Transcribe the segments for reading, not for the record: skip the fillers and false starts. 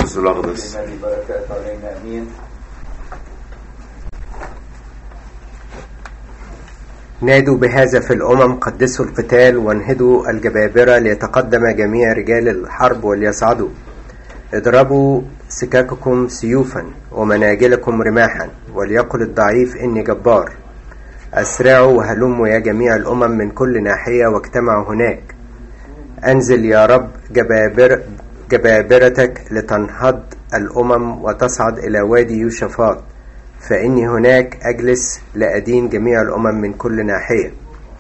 الثالوث الأقدس. بركات علينا أمين. نادوا بهذا في الأمم، قدسوا القتال وانهدوا الجبابرة، ليتقدم جميع رجال الحرب وليصعدوا. اضربوا سكاككم سيوفا ومناجلكم رماحا، وليقل الضعيف إني جبار. أسرعوا وهلموا يا جميع الأمم من كل ناحية واجتمعوا هناك. أنزل يا رب جبابرتك لتنهض الأمم وتصعد إلى وادي يوشفاط، فإني هناك أجلس لأدين جميع الأمم من كل ناحية.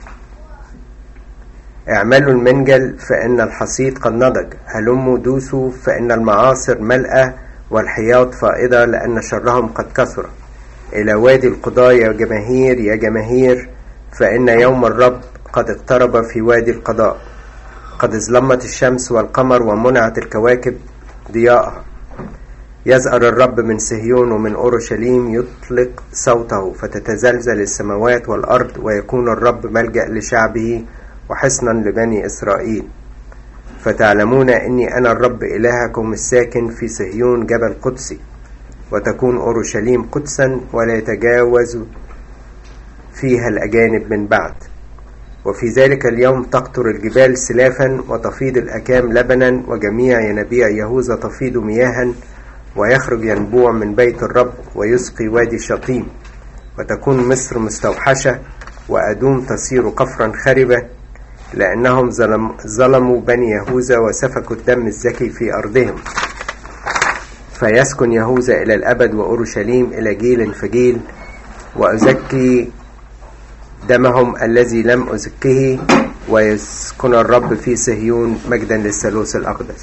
اعملوا المنجل فإن الحصيد قد نضج، هلموا دوسوا فإن المعاصر ملأة والحياض فائضة، لأن شرهم قد كثر. إلى وادي القضاء يا جماهير يا جماهير، فإن يوم الرب قد اقترب في وادي القضاء. قد ازلمت الشمس والقمر ومنعت الكواكب ضياءها. يزأر الرب من صهيون ومن أورشليم يطلق صوته، فتتزلزل السماوات والأرض، ويكون الرب ملجأ لشعبه وحصنا لبني إسرائيل. فتعلمون إني أنا الرب إلهكم الساكن في صهيون جبل قدسي، وتكون أورشليم قدسا ولا يتجاوز فيها الأجانب من بعد. وفي ذلك اليوم تقطر الجبال سلافا وتفيض الأكام لبنا، وجميع ينابيع يهوذا تفيض مياها، ويخرج ينبوع من بيت الرب ويسقي وادي شطيم. وتكون مصر مستوحشة وأدوم تصير قفرا خربة، لأنهم ظلموا بني يهوذا وسفكوا الدم الزكي في أرضهم. فيسكن يهوذا إلى الأبد وأورشليم إلى جيل فجيل، وأزكي دمهم الذي لم أزكه، ويسكن الرب في صهيون مجدا للثالوث الأقدس.